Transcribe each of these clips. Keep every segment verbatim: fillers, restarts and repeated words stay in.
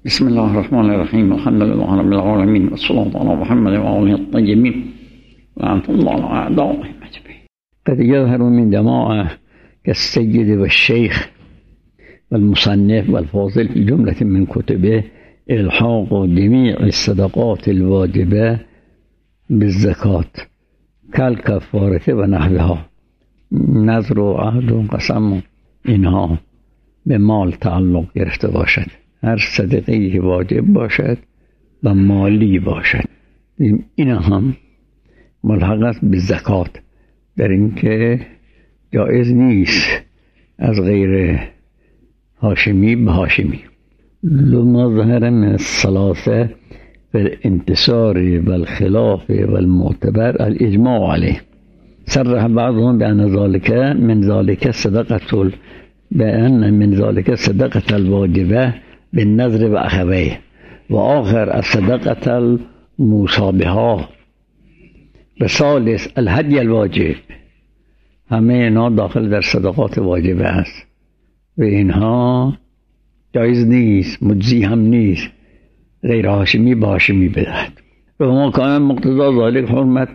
بسم الله الرحمن الرحیم. الحمد لله رب العالمین و الصلاة علی محمد و آله الطیبین لعنة الله على أعدائهم أجمعين. قد يظهر من جماعة كالسيد والشيخ والمصنف والفاضل في جملة من كتبه إلحاق جميع الصدقات الواجبة بالزكاة كالكفارة ونحوها، نذر و عهد و قسم اینها به مال تعلق گرفته باشد. هر صدقه‌ای که واجب باشد و مالی باشد اینا هم ملحق است به زکات، در اینکه جایز نیست از غیر هاشمی به هاشمی. لما ظهر من الثلاثه في الانتصار والخلاف والمعتبر الاجماع عليه، صرح بعضهم بأن ذلك من ذلك صدقة بأن من ذلك صدقة الواجبة بالنذر وأخويه، وآخر الصدقة المشابهة، بثالث الهدي الواجب. همه اینا داخل در صدقات واجبه است و اینها جایز نیست، مجزی هم نیست غیر هاشمی به هاشمی بدهد. و ما کان مقتضى ذلك حرمت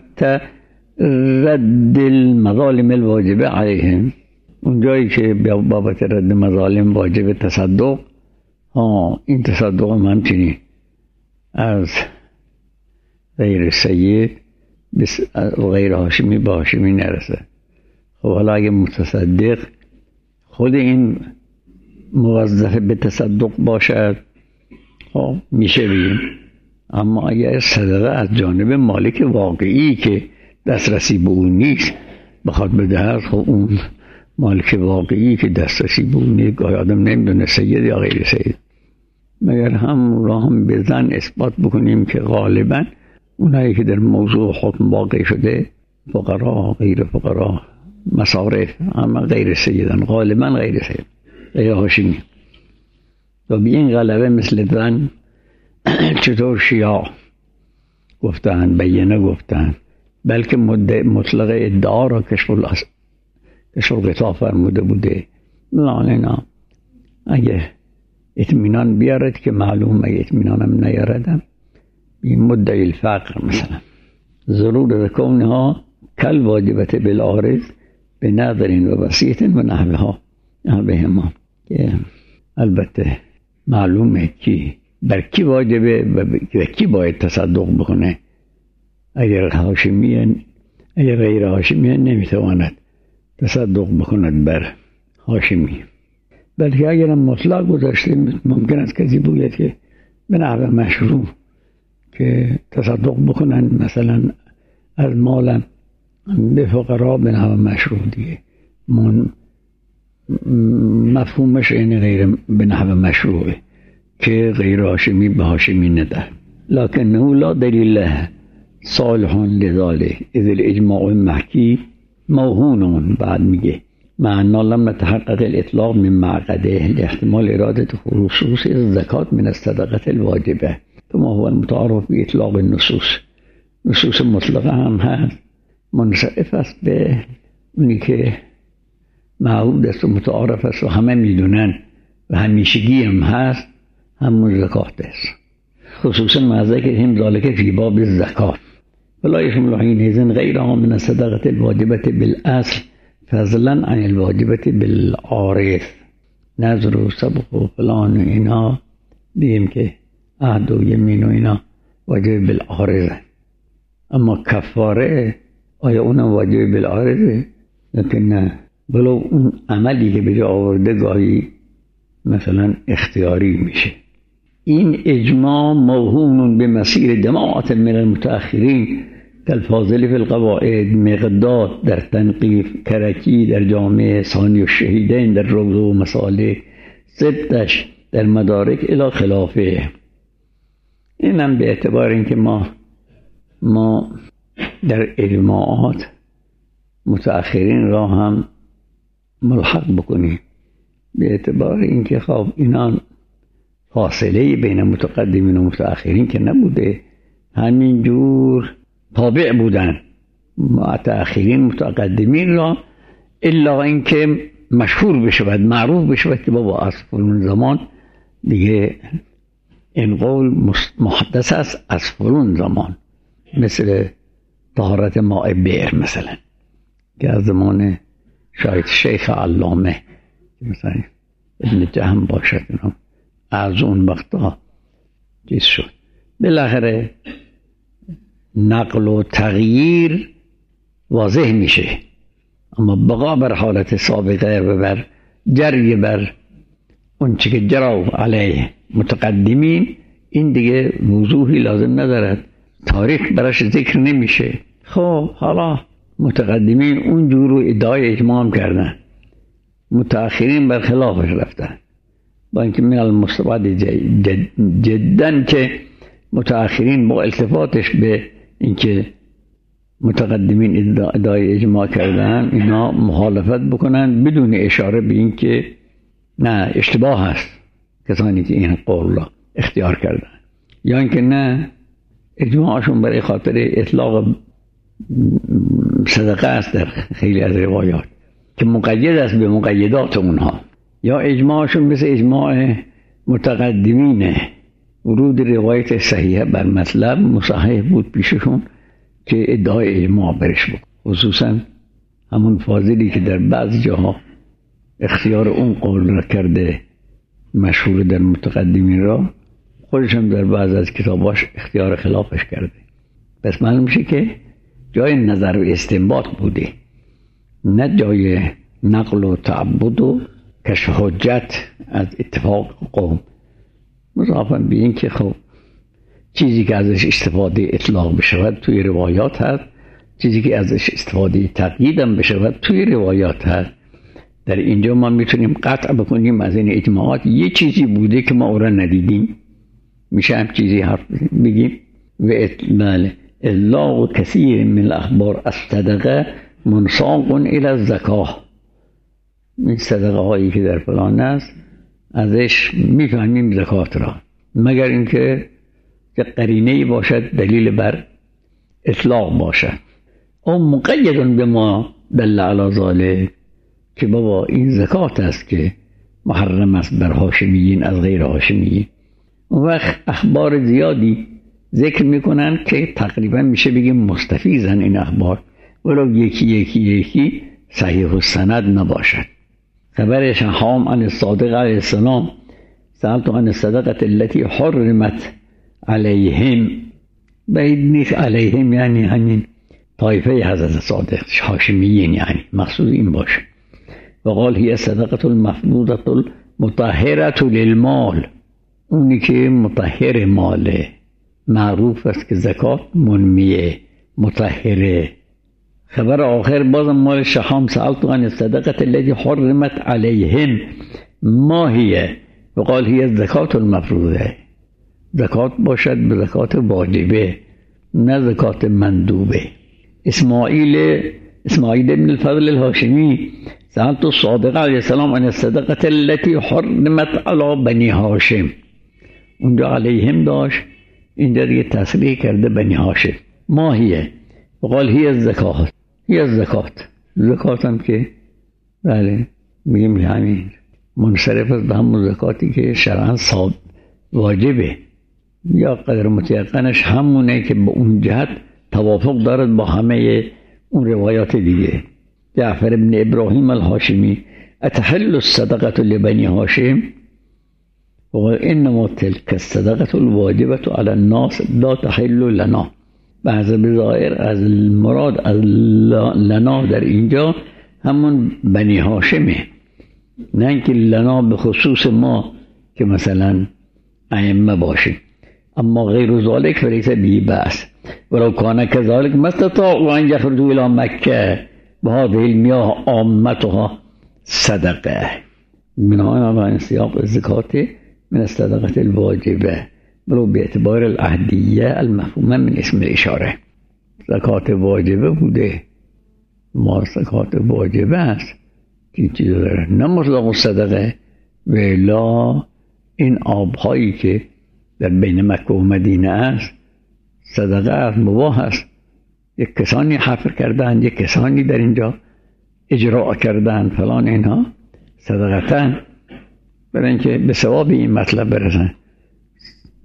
رد المظالم الواجبه علیهم، اون جایی که بابت رد مظالم واجب تصدق، ها این تصدق هم همچنین از غیر سید غیر هاشمی به هاشمی نرسه. خب حالا اگه متصدق خود این موظف به تصدق باشد خب میشه بگیم، اما اگر صدقه از جانب مالک واقعی که دسترسی به اون نیست بخواد بدهد، خب اون مالک واقعی که دسترسی به اون نیست، گاهی آدم نمیدونه سید یا غیر سید، مگر هم را هم بزن اثبات بکنیم که غالبا اونایی که در موضوع حکم واقع شده فقرا غیر فقرا مصارف اما غیر سیدن، غالبا غیر سید غیر هاشمی. و به این غلبه مثل زن چطور شیعه گفتن بیانه گفتن، بلکه مطلق ادعا را کشف الغطا فرموده بوده. لالینا اگه اطمینان بیارد که معلوم، اگه اطمینانم نیاردم این مدعی الفقر مثلا ضرور کونها کل واجبت بالعارض به نظر و وصیت و نحوها نحوهما، که البته معلومه که بر کی واجبه و کی باید تصدق بکنه. اگر هاشمیه اگر غیر هاشمیه نمیتواند تصدق بکند بر هاشمی، بلکه اگر هم مطلق گذاشته ممکن است کسی بگوید که به نحو مشروع که تصدق بکنن مثلا از مالم به فقرا به نحو مشروع دیگه من مفهومش این غیر به نحو مشروعه که غیر هاشمی به هاشمی نده. لکنه لا دلیل له صالح لذلك اذ الاجماع المحکی موهون. بعد میگه معنا لم نتحقق الاطلاق من معقده لاحتمال اراده خصوص الزکات من الصدقه الواجبه، كما هو المتعارف باطلاق النصوص. نصوص مطلقه هم هست منصرف است به اونی که معهود است و متعارف است و همه میدونن و همیشگی هم هست، همون زکات است. خصوصا مع ذکرهم ذلك فی باب الزکات ولا يشمل حينئذ غيرها من الصدقه الواجبه بالاصل فضلا عن الواجبه بالعارض. نذر و سبق و فلان و اینا بگیم که عهد و یمین و اینا واجب بالعارض، اما کفاره آیا اونم واجب بالعارضه؟ لیکن نه، ولو اون عملی که به جا آورده گاهی مثلا اختیاری میشه. این اجماع موهوم به مسیر جماعت من المتأخرین کالفاضل فی القواعد، مقداد در تنقیف، کرکی در جامع، ثانی الشهیدین در روضه و مسالک، ستش در مدارک الی خلافه. اینم به اعتبار اینکه ما ما در اجماعات متأخرین را هم ملحق بکنیم، به اعتبار اینکه خب اینا فاصله بین متقدمین و متأخرین که نبوده، همین جور تابع بودن متأخرین متقدمین را، الا اینکه مشهور بشود معروف بشود که بابا از فلان زمان دیگه این قول محدث است از فرون زمان، مثل طهارت ماء بئر مثلا که از زمان شاید شیخ علامه مثلا ابن جهم باشد، از اون وقتا چیز شد. بالاخره نقل و تغییر واضح میشه، اما بقا بر حالت سابقه و بر جری بر اون چی که جرا علیه متقدمین این دیگه وضوحی لازم ندارد، تاریخ براش ذکر نمیشه. خب حالا متقدمین اونجور رو ادعای اجماع کردن، متأخرین بر خلافش رفتن، با اینکه من المستبعد جد جدا که متأخرین با التفاتش به اینکه متقدمین ادعای اجماع کردن اینا مخالفت بکنن بدون اشاره به اینکه نه اشتباه هست کسانی که این قول را اختیار کردن، یا اینکه نه اجماعشون برای خاطر اطلاق صدقه است در خیلی از روایات که مقید است به مقیدات اونها، یا اجماعشون مثل اجماع متقدمینه، ورود روایت صحیحه بر مطلب مصحح بود پیششون که ادعای اجماع برش بود، خصوصا همون فاضلی که در بعض جاها اختیار اون قول را کرده مشهور در متقدمین را، خودشم در بعض از کتاباش اختیار خلافش کرده. پس معلوم میشه که جای نظر و استنباط بوده، نه جای نقل و تعبد و کشف حجت از اتفاق قوم. مضافاً به این که خب چیزی که ازش استفاده اطلاق بشود توی روایات هست، چیزی که ازش استفاده تقیید هم بشود توی روایات هست. در اینجا ما میتونیم قطع بکنیم از این اجماعات یه چیزی بوده که ما او را ندیدیم، میشه هم چیزی حرف بگیم. و اطلاق اطلاق کثیر من الاخبار الصدقه منساق الى الزکاه، این صدقه هایی که در فلان است ازش میفهمیم زکات را، مگر اینکه قرینه باشد دلیل بر اطلاق باشد. او مقید به ما دل علی ذلک که بابا این زکات است که محرم است بر هاشمیین از غیر هاشمیین. اون وقت اخبار زیادی ذکر میکنن که تقریبا میشه بگیم مستفیضن این اخبار، ولو یکی یکی یکی صحیح السند نباشد. خبر شهام عن الصادق علیه السلام سألت عن الصدقه التي حرمت علیهم، بعید نیست علیهم یعنی همین طایفه حضرت صادق هاشمیین، یعنی مقصود این باشه. و قال هی صدقه المفروضه المطهره للمال، اونی که مطهر ماله، معروف است که زکات منمیه مطهره. خبر آخر بازم مال شهام سألت عن الصدقه التي حرمت علیهم ما هي، و قال هی الزکات المفروضه، زکات باشد به زکات واجبه نه زکات مندوبه. اسماعیل اسماعیل ابن الفضل الهاشمی سألت الصادق علیه السلام عن الصدقه التي حرمت علی بنی هاشم، اونجا علیهم داشت، اینجا دیگه تصریح کرده بنی هاشم. ما هیه؟ وقال هی الزکات، هی الزکات، زکات هم که بله میگیم همین منصرف است به همون زکاتی که شرعاً صاد واجبه، یا قدر متیقنش همونه که به اون جهت توافق دارد با همه اون روایات دیگه. جعفر ابن ابراهیم الهاشمی اتحل الصدقه لبنی هاشم، و انما تلك الصدقه الواجبه على الناس لا تحل لنا. بعض بظاهر از المراد از لنا در اینجا همون بنی هاشمه، نه اینکه لنا به خصوص ما که مثلا ائمه باشیم، اما غیر ذلك فلیس به بأس. ولو كان كذلك ما استطاعوا ان يخرجوا الى مكه بهذه المياه عامتها صدقه. بناء على انسياق الزكاه من الصدقه الواجبه ولو باعتبار العهدیه المفهومه من اسم الاشاره. زکات واجبه بوده، ما زکات واجبه است که چیز داره، نه مطلق صدقه. ولا این آبهایی که در بین مکه و مدینه است صدقه است، مباح است. یک کسانی حفر کردن، یک کسانی در اینجا اجراء کردن فلان، اینها صدقتن برای اینکه به ثواب این مطلب برسن.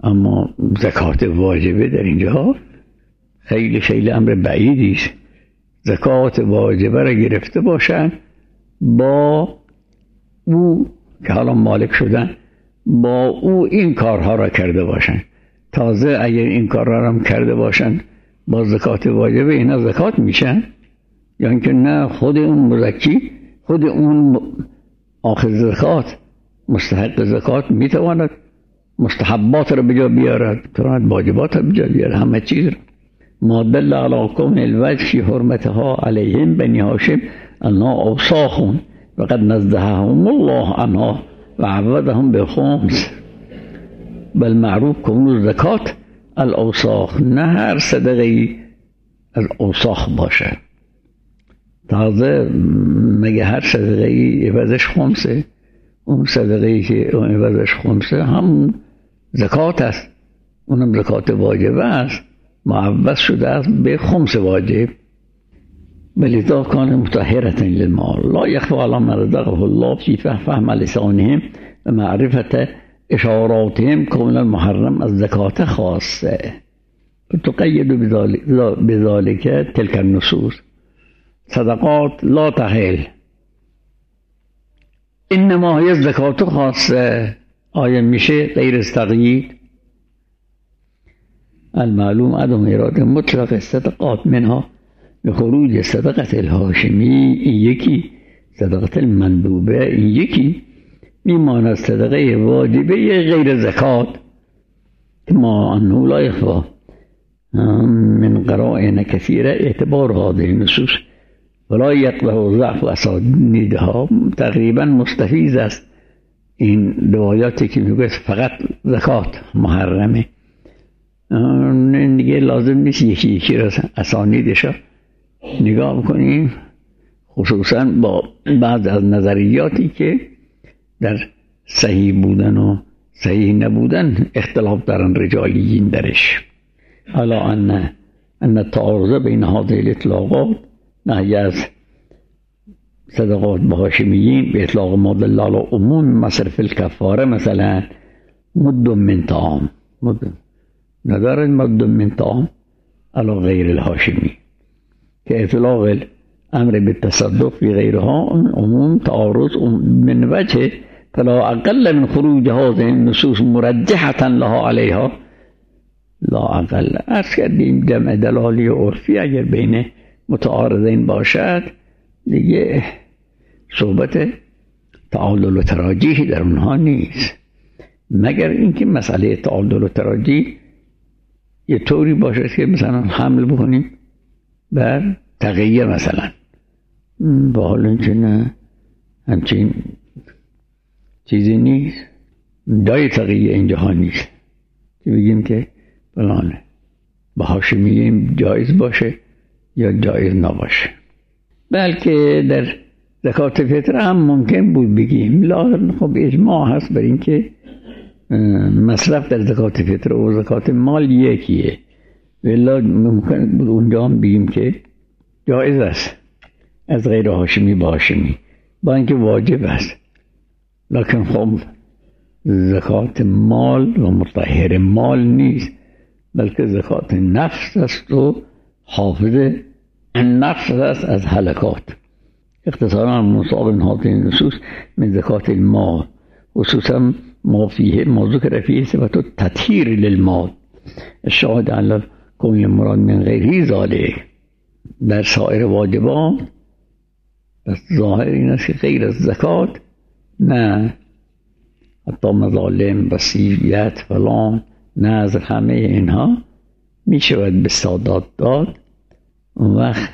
اما زکات واجبه در اینجا خیلی خیلی امر بعیدی است. زکات واجبه را گرفته باشن، با او که حالا مالک شدن با او این کارها را کرده باشن. تازه اگر این کارها را هم کرده باشن با زکات واجبه، اینا زکات میشن؟ یا اینکه نه خود اون مزکی، خود اون آخذ زکات مستحق زکات میتواند مستحبات را بجا بیارد، تواند واجبات را بجا بیارد، همه چیز را. ما دل علی کون الوجه فی حرمتها علیهم بنی هاشم انها اوساخون وقد نزههم الله عنها و عوضهم بخمس بل معروف کنون زکات الاوساخ، نه هر صدقی از اوساخ باشه. تازه مگه هر صدقی عوضش خمسه؟ اون صدقی که عوضش خمسه هم زکات است، اونم زکات واجبه است، معوض شده است به خمس واجب. ولذا کان مطهرة للمال لا يخفى على ما رزقه الله في فهم لسانهم و معرفت اشاراتهم کون المحرم از زکات خاصه تقید بذلك تلك النصوص. صدقات لا تحل انما هي زکات خاصه. آیا میشه غیر از تقیید؟ المعلوم عدم اراده مطلق الصدقات منها بخروج صدقه الهاشمی، این یکی صدقه المندوبه، این یکی میماند صدقه واجبه غیر زکات ما انه لا يخفى من قرائن كثيرة اعتبار هذه النصوص ولا يقبح ضعف اسانیدها. تقریبا مستفیض است این روایاتی که میگه فقط زکات محرمه، دیگه لازم نیست یکی یکی را اسانیدش نگاه بکنیم، خصوصا با بعض از نظریاتی که در صحیح بودن و صحیح نبودن اختلاف دارن رجالیین درش. حالا ان ان التعارض بین هذه الاطلاقات نهی از صدقات به هاشمیین به اطلاق ما دل علی عموم مصرف الکفاره، مثلا مد من طعام، مد ندارد مد من طعام علی غیر الهاشمی، که اطلاق امر بالتصدق فی غیرها عموم تعارض من وجه فلا اقل من خروج هذه النصوص مرجحة لها علیها لا اقل. عرض کردیم جمع دلالی و عرفی اگر بین متعارضین باشد دیگه صحبت تعادل و تراجیح در اونها نیست، مگر اینکه مسئله تعادل و تراجیح یه طوری باشه که مثلا حمل بکنیم بر تقیه، مثلا با حال اینکه نه همچین چیزی نیست، جای تقیه اینجا نیست که بگیم که فلانه با هاشمیین جایز باشه یا جایز نباشه. بلکه در زکات فطر هم ممکن بود بگیم، لا خب اجماع هست بر این که مصرف در زکات فطر و زکات مال یکیه، ولی ممکن بود اونجا هم بگیم که جایز است از غیر هاشمی با هاشمی، با اینکه واجب است. لکن خب زکات مال و مطهر مال نیست، بلکه زکات نفس است و حافظ النفس است از هلکات. اختصارا مصاب هذه النصوص من زکات المال خصوصا ما فيه ما ذكر فيه صفة التطهير للمال الشاهد على كل مراد من غیره ذلك. در سایر واجبات بس ظاهر این است که غیر از زکات نه، حتی مظالم، وصیت، فلان، نذر، همه اینها می شود به سادات داد، اون وقت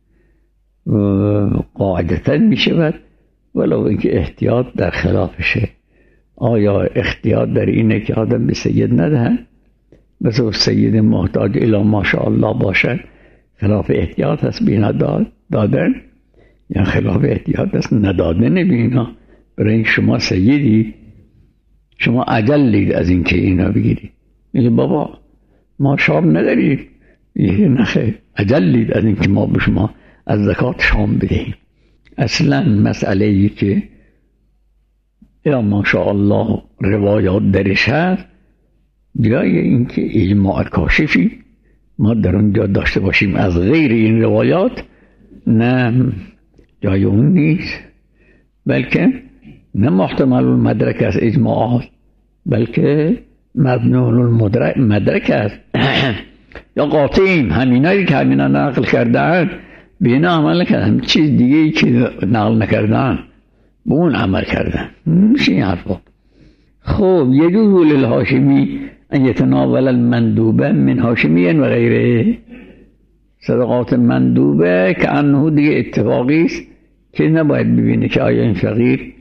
قاعدتا می شود، ولو اینکه احتیاط در خلافشه. آیا احتیاط در اینه که آدم به سید ندهد، بس سید محتاج الی ماشاءالله باشد، خلاف احتیاط هست بینا دادن، یا خلاف احتیاط هست ندادن بینا؟ برای این شما سیدی، شما عجلید از این که اینا بگیرید. میگه بابا ما شام ندارید، میگه نخیر عجلید از این که ما به شما از زکات شام بدهیم. اصلا مسئله ای که یا ماشاءالله روایات درش هست جای اینکه اجماع کاشفی ما در اونجا داشته باشیم از غیر این روایات، نه جای اون نیست. بلکه نه محتمل المدرک از اجماعات، بلکه مبنون المدرک مدرک است. یا قاطعیم همینایی که همینا نقل کردن به اینا عمل کردن، چیز دیگه ای که نقل نکردن به اون عمل کردن. میشه این حرفا. خب یجوز للهاشمی ان یتناول المندوبه من هاشمی و غیره. صدقات مندوبه که انه دیگه اتفاقی است که نباید ببینه که آیا این فقیر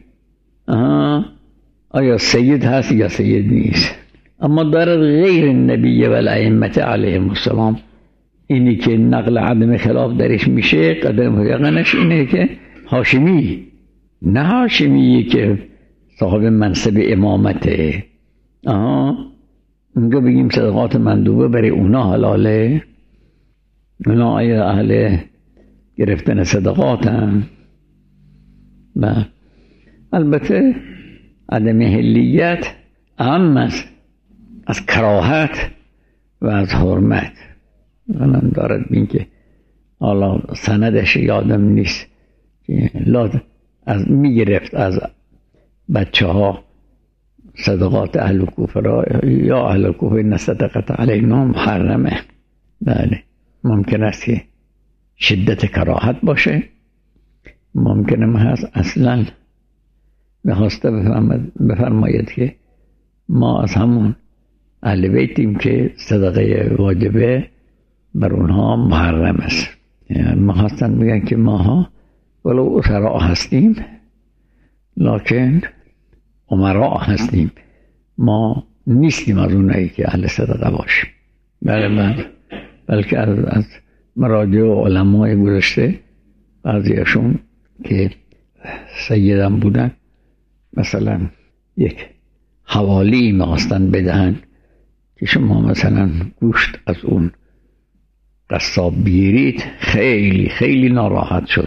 آیا سید هست یا سید نیست. اما دارد غیر النبی و الائمه علیهم السلام، اینی که نقل عدم خلاف درش میشه قدر متقنش اینه که هاشمی، نه هاشمی که صاحب منصب امامته. آها اونجا بگیم صدقات مندوبه برای اونا حلاله، اونا آیا اهل گرفتن صدقات هم؟ و البته عدم حلیت اهم است از کراهت و از حرمت. من دارد بین که حالا سندش یادم نیست که لاد از میگرفت از بچه ها صدقات اهل کوفه را، یا اهل کوفه نصدقت علینا محرمه. بله ممکن است که شدت کراهت باشه، ممکنه هم هست اصلا بخواسته بفرماید که ما از همون اهل بیتیم که صدقه واجبه بر اونها محرم است. یعنی ما خواستن بگن که ماها ولو اسراء هستیم لکن امراء هستیم، ما نیستیم از اونایی که اهل صدقه باشیم. بله من بلکه از, از مراجع و علمای گذشته بعضیشون که سیدم بودن مثلا یک حوالی می‌خواستن بدهن که شما مثلا گوشت از اون قصاب بیارید، خیلی خیلی ناراحت شد،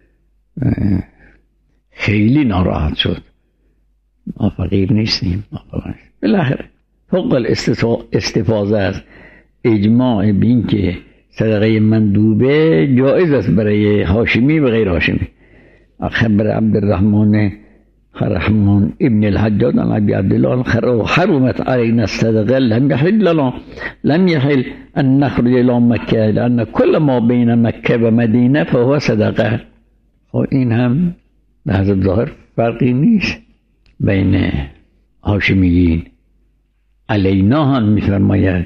خیلی ناراحت شد. ما فقیر نیستیم. بالاخره فوق الاستفاضه از اجماع بین که صدقه مندوبه جایز است برای هاشمی و غیر هاشمی. خبر عبدالرحمن رحمان ابن الحجاج عن ابي عبد الله حرمت علينا الصدقه لم يحل لنا لم يحل ان نخرج الى مكه لان كل ما بين مكه و مدینه فهو صدقه. و این هم به حسب ظاهر فرقی نیست بین هاشمیین. علینا هم میفرماید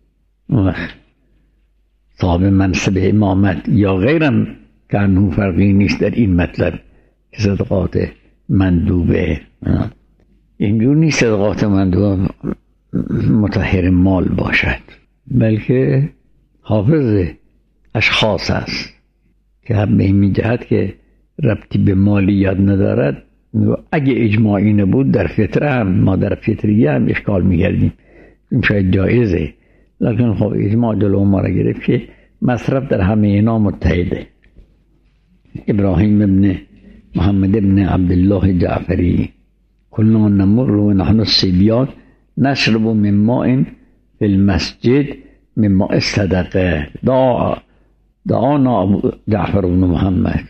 صاحب منصب امامت یا غیرم که انه فرقی نیست در این مطلب که صدقات مندوبه. اینجور نیست صدقات مندوبه مطهر مال باشد، بلکه حافظ اشخاص است که هم به این جهت که ربطی به مالیات ندارد. اگه اجماعی نبود در فطره هم ما در فطریه هم اشکال میگردیم، این شاید جایزه، لیکن خب اجماع جلو ما را گرفت که مصرف در همه اینا متحده. ابراهیم ابن محمد ابن عبدالله جعفری کلنا نمر و نحن الصبیان نشرب من ماء فی المسجد من ماء الصدقه. دعا دعانا جعفر بن محمد.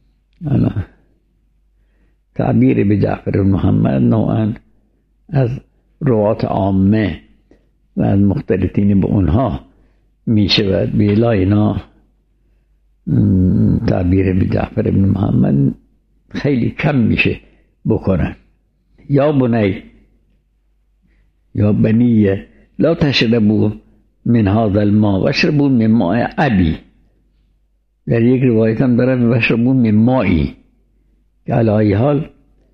تعبیر به جعفر بن محمد نوعا از روات عامه و از مختلطین به اونها می شود. بیلا اینا تعبیر به جعفر بن محمد خیلی کم میشه بکنن. یا بنی یا بنیه لا تشربوا من هذا الماء واشربوا من ماء ابی. در یک روایت هم داره واشربوا من مائی، که علی حال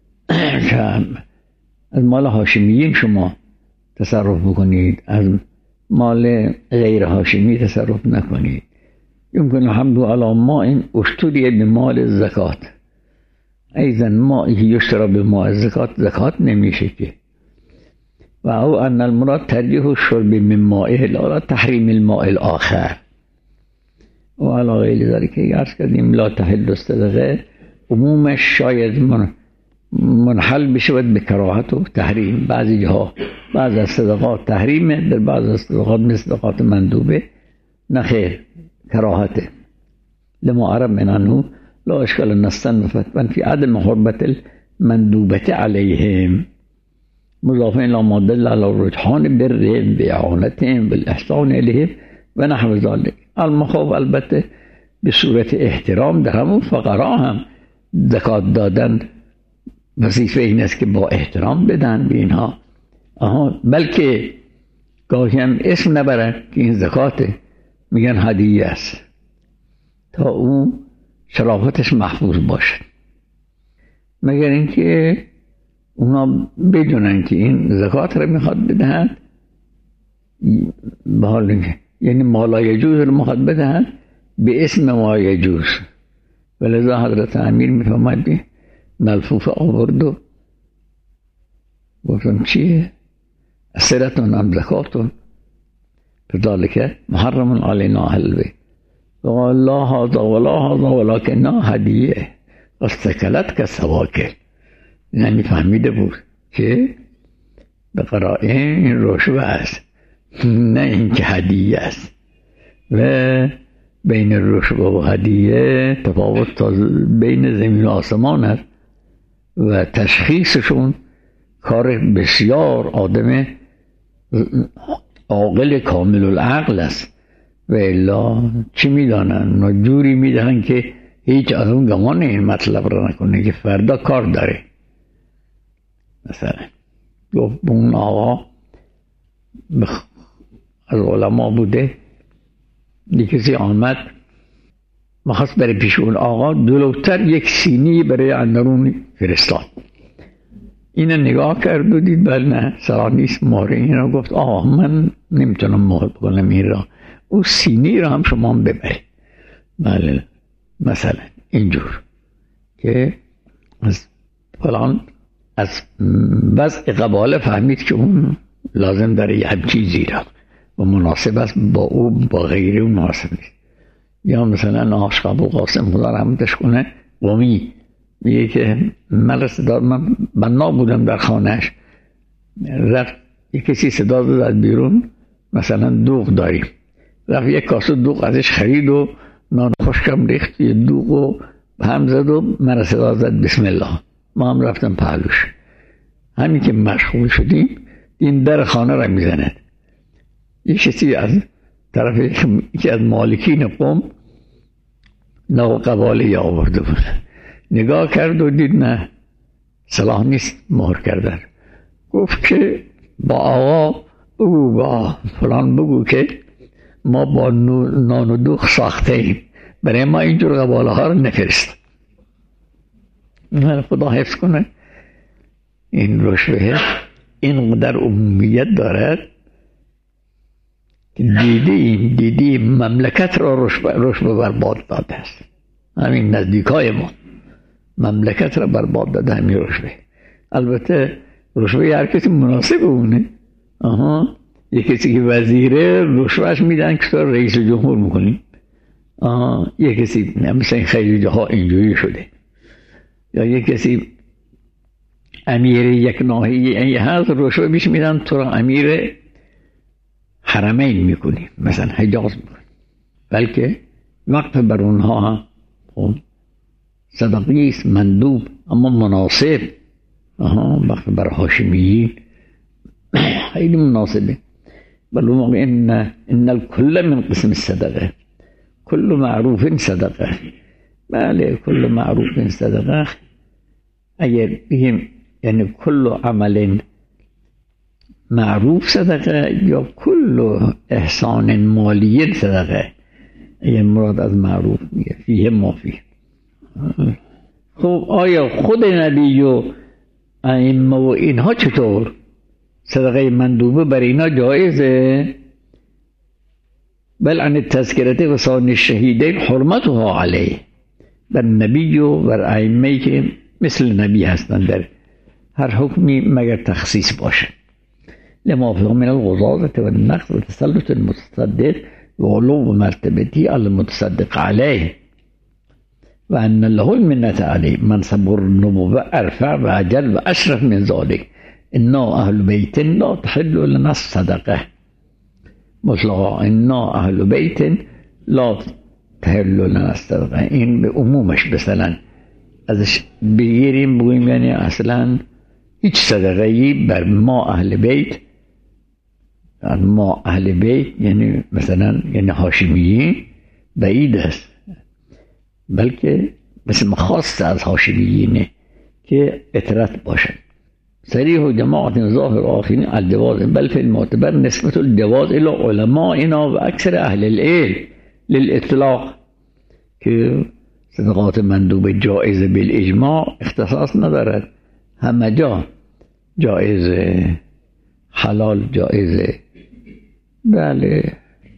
از مال هاشمیین شما تصرف بکنید، از مال غیر هاشمی تصرف نکنید. يمكن الحمد على ماء اشتري بمال الزکات. ایضا ماء یشترى بمال الزکات زکات نمیشه که. و او ان المراد ترجیح الشرب من مائه لا تحریم الماء الاخر. و علی غیر ذلك عرض کردیم لا تحل الصدقه عمومش شاید منحل بشود به کراهت و تحریم. بعضی جاها بعض از صدقات تحریمه، در بعض از صدقات مثل صدقات مندوبه نه خیر کراهته. لما عرب من عنه لا اشکال نستن فتوان فی عدم حرمت المندوبت علیهم مضافه الى ما دل علی رجحان برهم و اعانتهم بالاحسان الیهم و نحو ذلک. المخاف البته به صورت احترام در همون فقرا هم زکات دادن وظیفه این است که با احترام بدن به اینها. آها بلکه گاهی هم اسم نبرن که این زکاته، میگن هدیه است تا اون شرافتش محفوظ باشه، مگر اینکه اونا بدونن که این زکات رو میخواد بدهن، به حال یعنی مالا یجوز رو میخواد بدهن به اسم ما یجوز. ولذا حضرت امیر میفرماید ملفوف آورد و گفتم چیه؟ اسرتون ام زکاتون فذلك محرم علینا اهل بیت. وقال لا هذا ولا هذا ولكنها هدیه استکلت که سواکل. یعنی فهمیده بود که به قرائن این رشوه است نه اینکه هدیه است. و بین رشوه و هدیه تفاوت تا بین زمین و آسمان است و تشخیصشون کار بسیار آدم عاقل کامل العقل است. و الا چی میدانن؟ اونا جوری میدهن که هیچ از اون گمان این مطلب را نکنه که فردا کار داره. مثلا گفت اون آقا از علما بوده، یکی کسی آمد مخواست بره پیش اون آقا، دلوتر یک سینی برای اندرون فرستاد. اینو نگاه کرد و دید بله نه سرا نیست مهره این را. گفت آقا من نمیتونم مهر بکنم این را، او سینی را هم شما هم ببرید. بله مثلا اینجور که از فلان از وضع قباله فهمید که اون لازم داره یه هم چیزی را و مناسب است با او با غیره اون مناسب نیست. یا مثلا عاشق ابو قاسم خدا رحمتش کنه قمی میگه که من را صدا من بنا بودم در خانهش، رفت یک کسی صدا داد از بیرون مثلا دوغ داریم، رفت یک کاسه دوغ ازش خرید و نان خشکم ریخت یه دوغ و هم زد و من را صدا زد بسم الله. ما هم رفتم پهلوش. همین که مشغول شدیم این در خانه را میزند. یک کسی از طرف یکی از مالکین قوم نو قباله آورده بود، نگاه کرد و دید نه صلاح نیست مهر کردن. گفت که با آقا بگو با فلان بگو که ما با نان و دوغ ساخته ایم، برای ما اینجور قباله ها رو نفرست. خدا حفظ کنه این رشوه اینقدر عمومیت دارد که دیدیم دیدیم مملکت را رشوه برباد داده است. همین نزدیکای ما مملکت را برباد داده همین رشوه. البته رشوه هر کسی مناسب اونه. آها یک کسی که وزیره رشوهش میدن که تو رئیس جمهور میکنی. آها یک کسی مثلا خیلی جاها اینجوری شده. یا یک کسی امیر یک ناحیه هست رشوه بیش میدن تو را امیر حرمین میکنی، مثلا حجاز میکنی، بلکه وقف بر اونها هم صدقی است مندوب اما مناسب. آها وقف بر هاشمیین خیلی مناسبه. بل موقع ان ان الكل من قسم الصدقه كل معروف صدقه. بله كل معروف صدقه. اگر بگیم یعنی کل عمل معروف صدقه یا کل احسان مالی صدقه، یعنی مراد از معروف میگه فیه ما فیه. خب آیا خود نبی و ائمه و اینها چطور؟ صدقه مندوبه بر اینا جایزه؟ بل عن التذکرة و ثانی الشهیدین حرمتها علیه. بر نبی و بر ائمه که مثل نبی هستن در هر حکمی مگر تخصیص باشه. لما فيه من الغضاضة والنقص وتسلط المتصدق وعلو مرتبته على المتصدق عليه. و ان له المنت علی منصب النبوه ارفع و اجل و اشرف من ذلك انا اهل بیت لا تحل لنا الصدقه مطلقا انا اهل بیت لا تحل لنا الصدقه. این به عمومش مثلا ازش بگیریم بگویم یعنی اصلا هیچ صدقه ای بر ما اهل بیت، ما اهل بیت یعنی مثلا یعنی هاشمیین بعید است، بلکه مثل مخواست از هاشمیینه که اطرت باشد. صریح و جماعت ظاهر آخرین الجواز بل فی المعتبر نسبت الجواز الى علمائنا و اکثر اهل العلم للاطلاق که صدقات مندوب جائز بالاجماع اختصاص ندارد، همه جا جائز، حلال جائزه. بله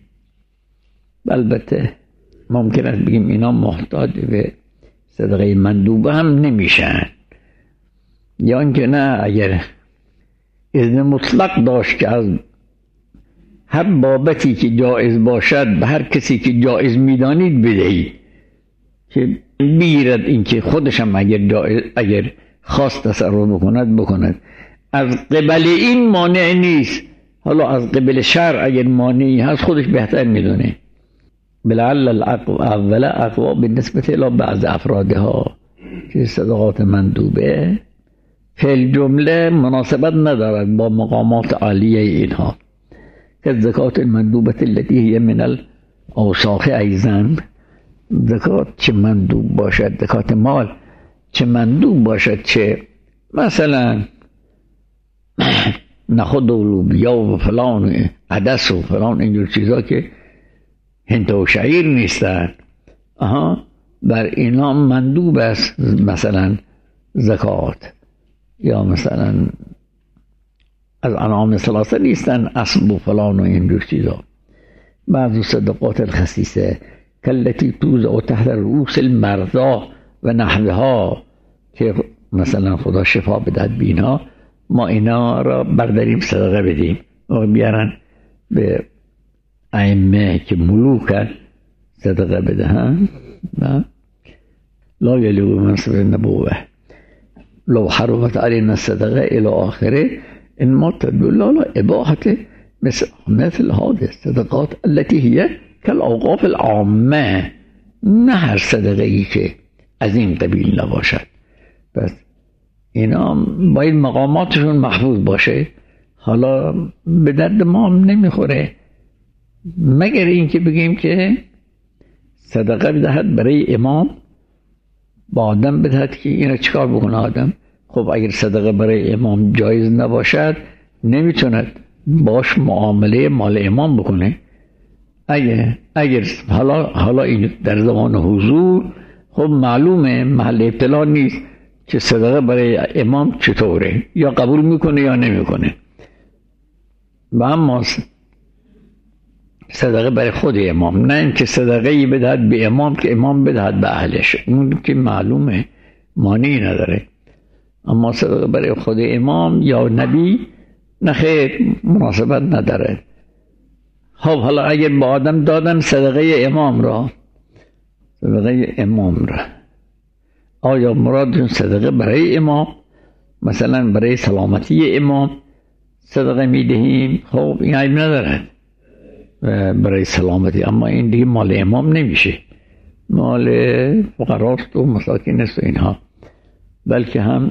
البته ممکن است بگیم اینا محتاج به صدقه مندوبه هم نمیشن، یا اینکه نه اگر اذن مطلق داشت که از هر بابتی که جائز باشد به هر کسی که جائز میدانید بدهید که بگیرد، اینکه خودشم اگر جائز اگر خواست تصرف بکند بکند. از قبل این مانع نیست، حالا از قبل شرع اگر مانعی هست خودش بهتر میدونه. بلعل الاول اقوا بالنسبه الى بعض افرادها که صدقات مندوبه فعل جمله مناسبت ندارد با مقامات عالیه اینها که زکات المندوبه التي هي من الاوساخ ایضا. زکات چه مندوب باشد، زکات مال چه مندوب باشد، چه مثلا نخود و لوبیا و فلان عدس و فلان اینجور چیزا که هنت و شعیر نیستن، آها بر اینا مندوب است مثلا زکات. یا مثلا از انعام ثلاثه نیستن، اسب و فلان و اینجور چیزا. بعض صدقات الخسیسه کلتی توزع تحت رؤوس المرضا و نحوها که مثلا خدا شفا بدهد بینا، ما اینا را برداریم صدقه بدیم و بیارن به ائمه که ملوکن صدقه بدهن. لا یلیق منصب النبوه لو حرمت علينا الصدقه الى آخره ان ما تدل على اباحه مثل مثل هذه الصدقات التي هي كالاوقاف العامه، نه هر صدقه ای که از این قبیل نباشد. پس اینا باید مقاماتشون محفوظ باشه. حالا به درد ما هم نمیخوره مگر اینکه بگیم که صدقه بدهد برای امام، با آدم بدهد که اینا چیکار بکنه آدم. خب اگر صدقه برای امام جایز نباشد نمیتوند باش معامله مال امام بکنه. اگر اگر حالا حالا این در زمان حضور خب معلومه محل ابتلا نیست که صدقه برای امام چطوره، یا قبول میکنه یا نمیکنه. و اما صدقه برای خود امام، نه اینکه صدقه ای بدهد به امام که امام بدهد به اهلش، اون که معلومه مانعی نداره. اما صدقه برای خود امام یا نبی نه خیر، مناسبت نداره. خب حالا اگر با آدم دادن صدقه امام را، صدقه امام را، آیا مرادشون صدقه برای امام، مثلا برای سلامتی امام صدقه میدهیم؟ خب این عیب نداره برای سلامتی، اما این دیگه مال امام نمیشه، مال فقراست و مساکین است و اینها، بلکه هم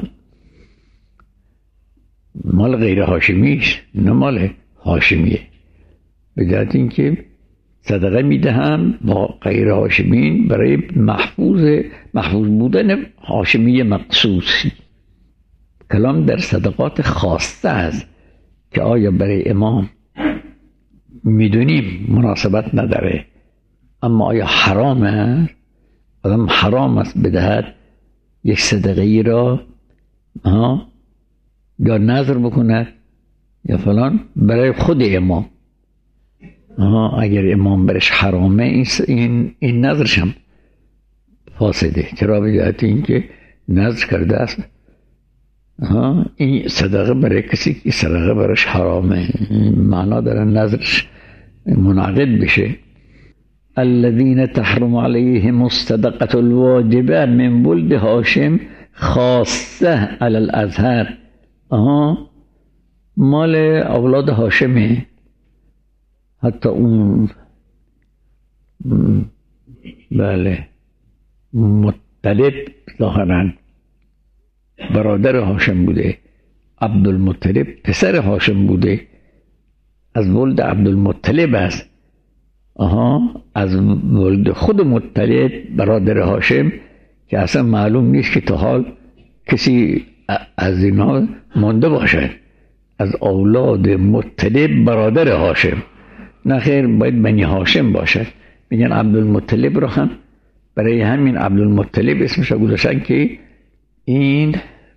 مال غیر هاشمیش، نه مال هاشمیه. به جهت اینکه صدقه میدهم با غیر هاشمین برای محفوظ محفوظ بودن هاشمی مقصوصی. کلام در صدقات خاصه است که آیا برای امام میدونیم مناسبت نداره، اما آیا حرامه؟ آدم حرام است بدهد یک صدقه ای را ها یا نظر بکند یا فلان برای خود امام. آها اگر امام برش حرامه این این, این نظرش هم فاسده. چرا؟ به جهت اینکه نظر کرده است ها این صدقه برای کسی که صدقه برش حرامه، معنا داره نظرش منعقد بشه. الذين تحرم عليهم الصدقة الواجبة من ولد هاشم خاصة على الازهر. آها مال اولاد هاشمه، حتی اون بله مطلب ظاهرا برادر هاشم بوده، عبدالمطلب پسر هاشم بوده، از ولد عبدالمطلب است. آها از ولد خود مطلب برادر هاشم که اصلا معلوم نیست که تا حال کسی از اینا مانده باشد، از اولاد مطلب برادر هاشم، نه خیر باید بنی هاشم باشد. میگن عبدالمطلب رو هم برای همین عبدالمطلب اسمش رو گذاشتن که این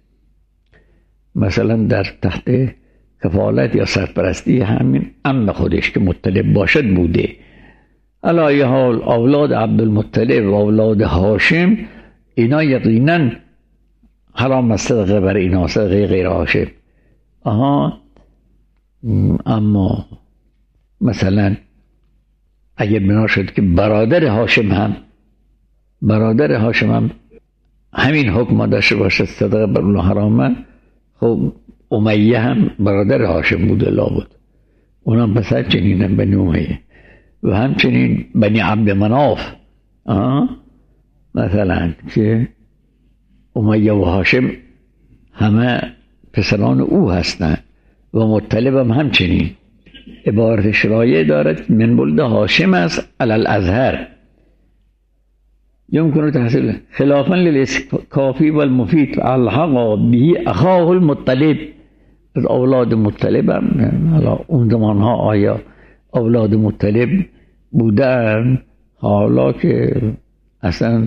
مثلا در تحت کفالت یا سرپرستی همین عم خودش که مطلب باشد بوده. علی حال اولاد عبدالمطلب و اولاد هاشم اینا یقینا حرام است صدقه برای اینا، صدقه غیر هاشم. آها اما مثلا اگر بنا شد که برادر هاشم هم برادر هاشم هم همین حکم داشته باشه صدقه بر اون حرامه، خب امیه هم برادر هاشم بوده لابد، اونم پسر چنین هم بنی امیه، و همچنین بنی عبد مناف آه مثلا که امیه و هاشم همه پسران او هستند و مطلب هم همچنین. عبارت شرایع دارد من ولد هاشم است علی الازهر يمكن تحصيل خلافا للكافي والمفيد الحق به اخاه المطلب. از اولاد مطلب هم حالا اون زمان ها آیا اولاد مطلب بودن، حالا که اصلا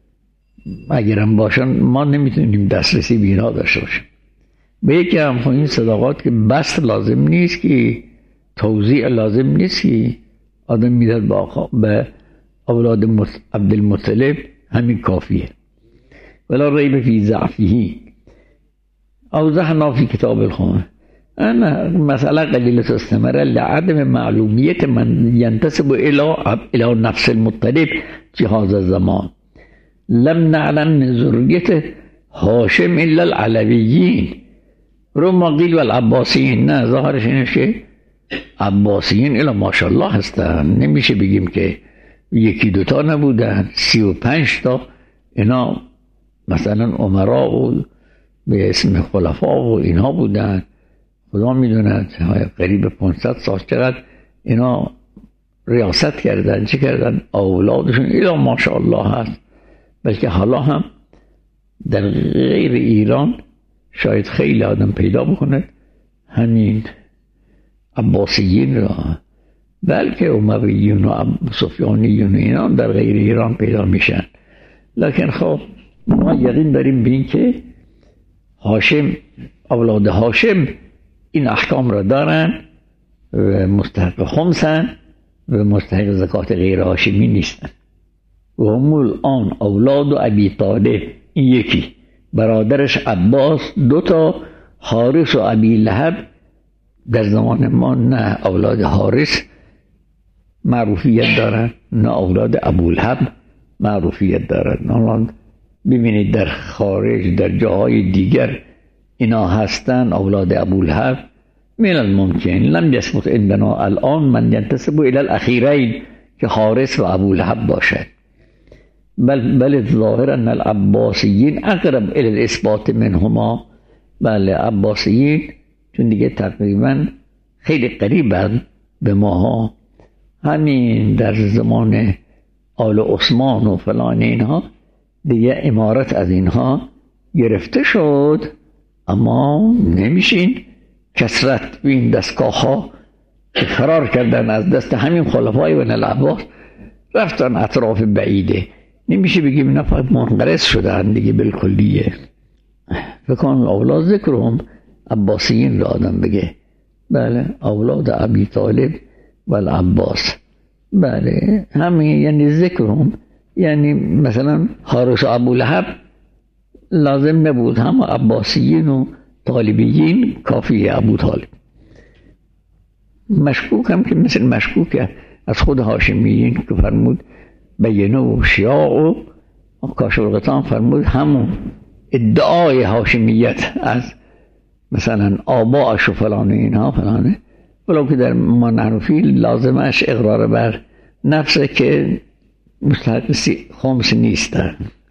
اگرم باشن ما نمیتونیم دسترسی به اینا داشته باشیم. به یکی هم این صداقات که بس لازم نیست، که توضیح لازم نیست، که آدم میداد به آقا به اولاد عبدالمطلب همین کافیه. ولا ریب فی ضعفه اوضحنا فی کتاب الخامه انا مسئله قلیلة استمره لعدم معلومیت من ينتسب الى الى نفس المطلب في هذا الزمان. لم نعلم من ذریت هاشم الا العلویین رما قیل والعباسیین. نه ظاهرش اینه که عباسیین الا ماشاءالله هستن، نمیشه بگیم که یکی دوتا نبودن، سی و پنج تا اینا مثلا عمرا و به اسم خلفا و اینا بودن. خدا میدوند قریب پانصد سال چقدر اینا ریاست کردن، چه کردن، اولادشون الا ماشاءالله هست. بلکه حالا هم در غیر ایران شاید خیلی آدم پیدا بکنه همین عباسیین را، بلکه امویون و سفیانیون اینا در غیر ایران پیدا میشن. لکن خب ما یقین داریم به این که هاشم اولاد هاشم این احکام را دارن و مستحق خمسن و مستحق زکات غیر هاشمی نیستن. و هم الان اولاد و ابی طالب، این یکی برادرش عباس، دوتا حارس و ابی لهب. در زمان ما نه اولاد حارس معروفیت دارن نه اولاد ابولهب معروفیت دارن. الان ببینید در خارج در جاهای دیگر اینا هستن اولاد ابولهب. من الممکن لم يثبت عندنا الان من ينتسب الى الاخیرین که حارس و ابولهب باشد. بل بل الظاهر ان العباسیین اقرب الى الاثبات منهما. بله عباسیین چون دیگه تقریبا خیلی قریبن به ماها. همین در زمان آل عثمان و فلان اینها دیگه امارت از اینها گرفته شد، اما نمیشین کسرت این دستگاه ها که فرار کردن از دست همین خلفای بن العباس رفتن اطراف بعیده. نمیشه بگیم اینا فقط منقرض شدن دیگه بالکلیه. فکان اولاد ذکرهم عباسیین را آدم بگه. بله اولاد ابی طالب و العباس. بله همین یعنی ذکرهم، یعنی مثلا حارس و ابولهب لازم نبود، هم عباسیین و طالبیین کافیه ابو طالب. مشکوک هم که مثل مشکوک از خود هاشمیین که فرمود بینه و شیاع و کاشف الغطا فرمود همون ادعای هاشمیت از مثلا آباءش و فلانه اینها فلانه، ولو که در ما نحنفی لازمش اقرار بر نفسه که مستحق خمس نیست.